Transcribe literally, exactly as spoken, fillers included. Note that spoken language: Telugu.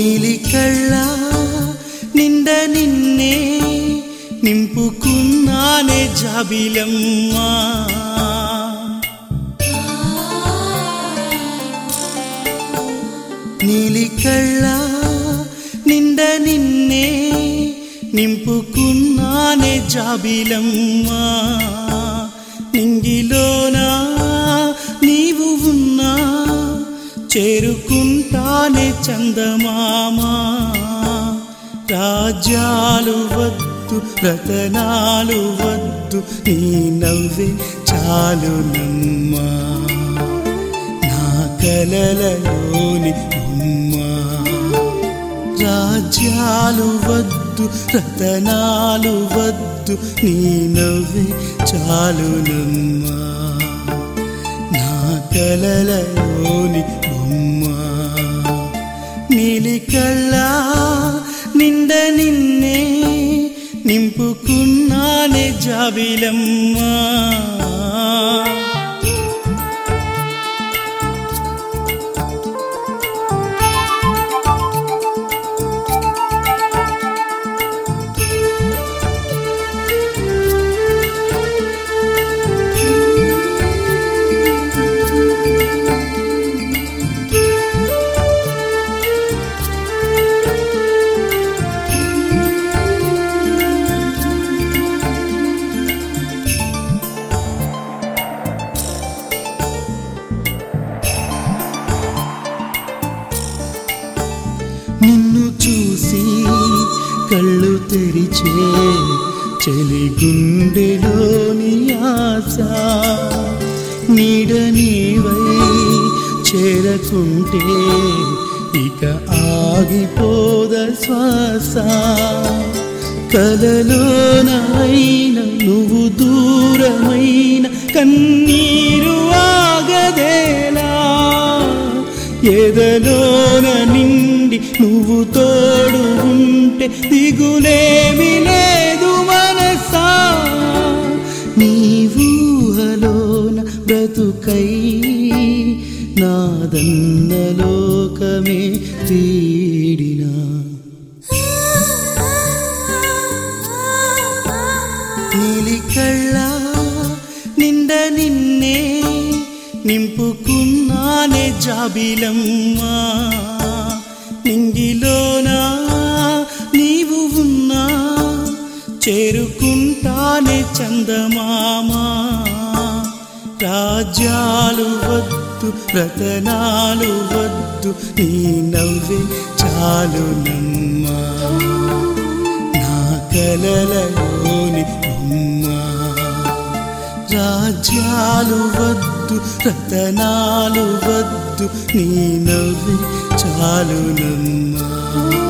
నీలి కళ్ళ నిండ నిన్నే నింపుకున్నానే జాబిలమ్మా. నీలి కళ్ళ నిండ నిన్నే నింపుకున్నానే జాబిలమ్మా. నింగిలోనా నీవు ఉన్నా చేరుకుంటానే చందమామా. రాజ్యాలు వద్దు రతనాలు వద్దు నీ నవ్వే చాలునమ్మా. నా కలలలోని బొమ్మా. రాజ్యాలు వద్దు రతనాలు వద్దు నీ నవ్వే చాలునమ్మా. నా కలలలోని బొమ్మా. నీలి కళ్ళ నిండ నిన్నే నింపుకున్నానే జాబిలమ్మా. నిన్ను చూసి కళ్ళు తెరిచే చలి గుండెలోని ఆశ. నీడ నీవై చేరకుంటే ఇక ఆగిపోద శ్వాస. కలలోనైన నువ్వు దూరమైన కన్నీరు ఆగదేలా. ఎదలోన నిండి నువ్వు తోడు ఉంటే దిగులేమి లేదు మనసా. నీ ఊహలోన బ్రతుకై నాదన్న లోకమే తీడినా. నీలి కళ్ళ నిండ నిన్నే నింపుకున్నానే జాబిలమ్మా. నింగిలోనా నీవు ఉన్నా చేరుకుంటానే చందమామా. రాజ్యాలు వద్దు రతనాలు వద్దు నీ నవ్వే చాలునమ్మా. నా కలలలోని బొమ్మా. రాజ్యాలు వద్దు రతనాలు వద్దు నీ నవ్వే చాలునమ్మా.